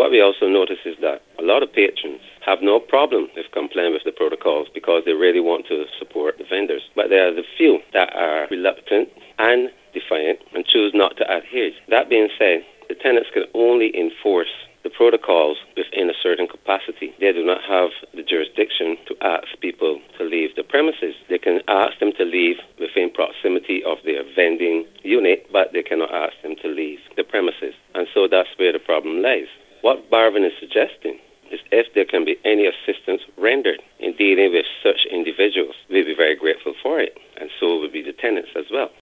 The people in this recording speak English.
What we also notice is that a lot of patrons have no problem with complying with the protocols because they really want to support the vendors. But there are the few that are reluctant and defiant and choose not to adhere. That being said, the tenants can only enforce the protocols within a certain capacity. They do not have the jurisdiction to ask people to leave the premises. They can ask them to leave within proximity of their vending unit, but they cannot ask them to leave the premises. And so that's where the problem lies. What Barvin is suggesting is if there can be any assistance rendered in dealing with such individuals, we'd be very grateful for it. And so would be the tenants as well.